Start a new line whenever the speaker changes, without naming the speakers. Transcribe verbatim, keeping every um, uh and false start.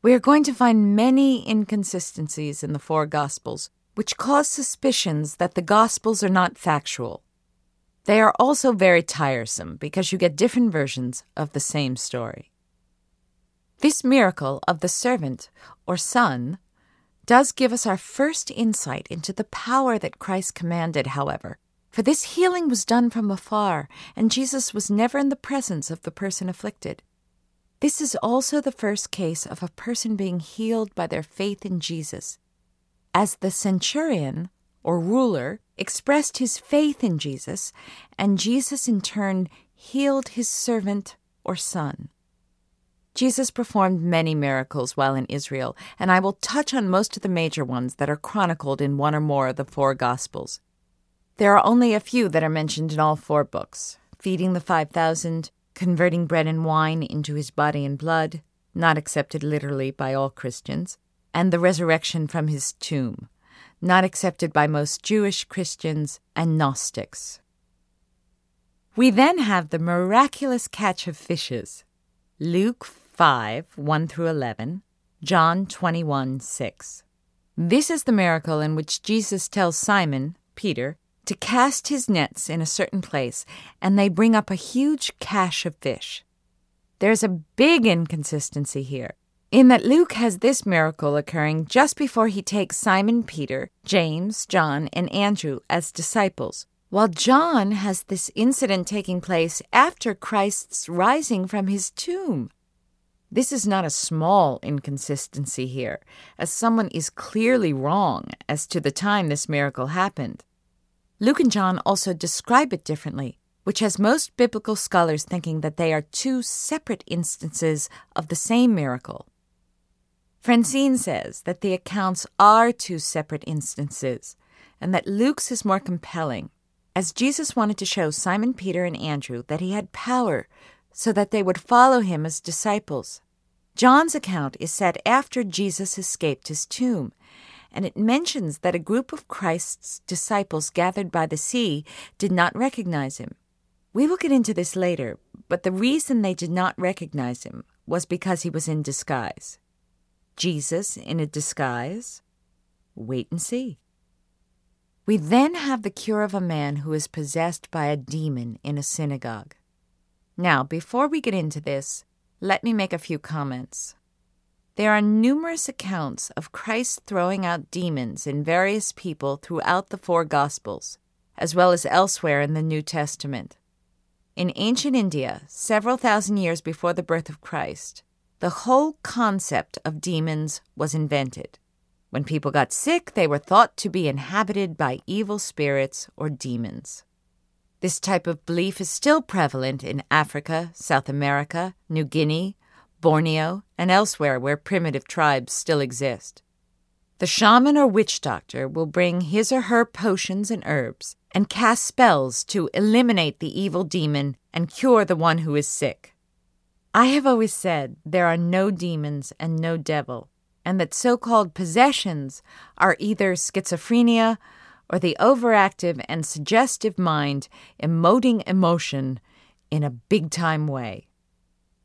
We are going to find many inconsistencies in the four Gospels, which cause suspicions that the Gospels are not factual. They are also very tiresome because you get different versions of the same story. This miracle of the servant, or son, does give us our first insight into the power that Christ commanded, however, for this healing was done from afar, and Jesus was never in the presence of the person afflicted. This is also the first case of a person being healed by their faith in Jesus, as the centurion, or ruler, expressed his faith in Jesus, and Jesus in turn healed his servant or son. Jesus performed many miracles while in Israel, and I will touch on most of the major ones that are chronicled in one or more of the four Gospels. There are only a few that are mentioned in all four books: feeding the five thousand, converting bread and wine into his body and blood, not accepted literally by all Christians, and the resurrection from his tomb, not accepted by most Jewish Christians and Gnostics. We then have the miraculous catch of fishes, Luke five, one through eleven, John twenty-one, six. This is the miracle in which Jesus tells Simon, Peter, to cast his nets in a certain place, and they bring up a huge cache of fish. There's a big inconsistency here, in that Luke has this miracle occurring just before he takes Simon Peter, James, John, and Andrew as disciples, while John has this incident taking place after Christ's rising from his tomb. This is not a small inconsistency here, as someone is clearly wrong as to the time this miracle happened. Luke and John also describe it differently, which has most biblical scholars thinking that they are two separate instances of the same miracle. Francine says that the accounts are two separate instances, and that Luke's is more compelling, as Jesus wanted to show Simon Peter and Andrew that he had power so that they would follow him as disciples. John's account is set after Jesus escaped his tomb, and it mentions that a group of Christ's disciples gathered by the sea did not recognize him. We will get into this later, but the reason they did not recognize him was because he was in disguise. Jesus in a disguise? Wait and see. We then have the cure of a man who is possessed by a demon in a synagogue. Now, before we get into this, let me make a few comments. There are numerous accounts of Christ throwing out demons in various people throughout the four Gospels, as well as elsewhere in the New Testament. In ancient India, several thousand years before the birth of Christ, the whole concept of demons was invented. When people got sick, they were thought to be inhabited by evil spirits or demons. This type of belief is still prevalent in Africa, South America, New Guinea, Borneo, and elsewhere where primitive tribes still exist. The shaman or witch doctor will bring his or her potions and herbs and cast spells to eliminate the evil demon and cure the one who is sick. I have always said there are no demons and no devil, and that so-called possessions are either schizophrenia or the overactive and suggestive mind emoting emotion in a big-time way.